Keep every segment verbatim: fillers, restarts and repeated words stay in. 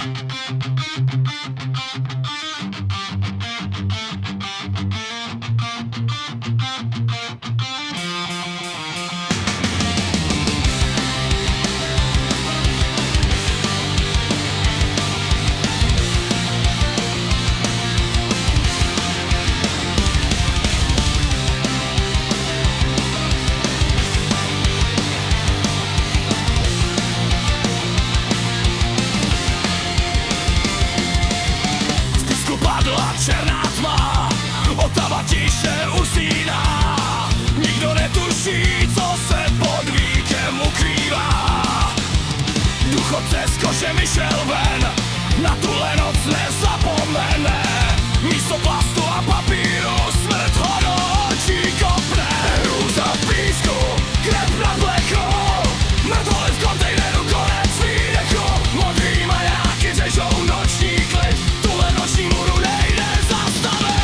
Černá tma, Otava tiše usíná. Nikdo netuší, co se pod víkem ukrývá. Důchodce z koše vyšel ven, na tuhle noc nezapomene. Místo plastu a papíru smrt ho do očí kopne. Hrůza v písku, krev na plechu, mrtvoli v kontejneru, konec výdechu. Modrý majáky řežou noční klid, tuhle noční můru nejde zastavit.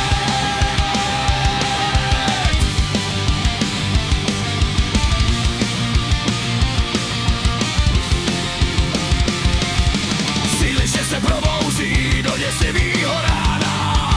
Sídliště se probouzí do děsivýho rána.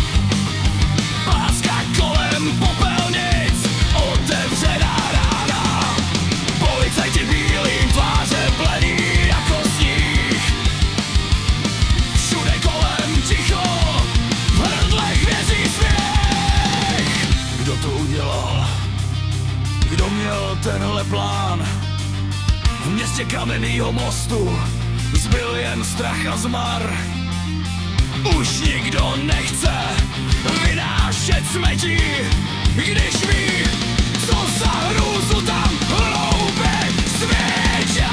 Páska kolem popelnic, otevřená rána. Policajti bílý, tváře bledý jako sníh. Všude kolem ticho, v hrdlech vězí směch. Kdo to udělal? Kdo měl tenhle plán? V městě kamennýho mostu zbyl jen strach a zmar. Už nikdo nechce vynášet smetí, když ví, co za hrůzu tam hlouběj svěděj.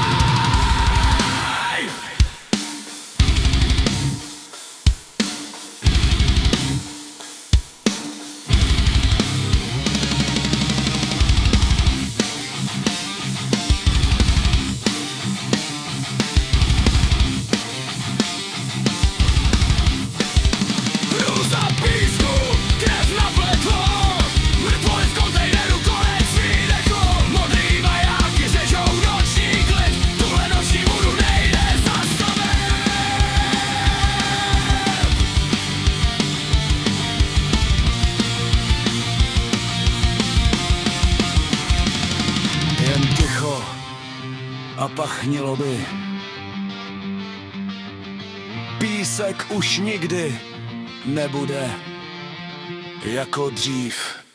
A pachnilo by. Písek už nikdy nebude jako dřív.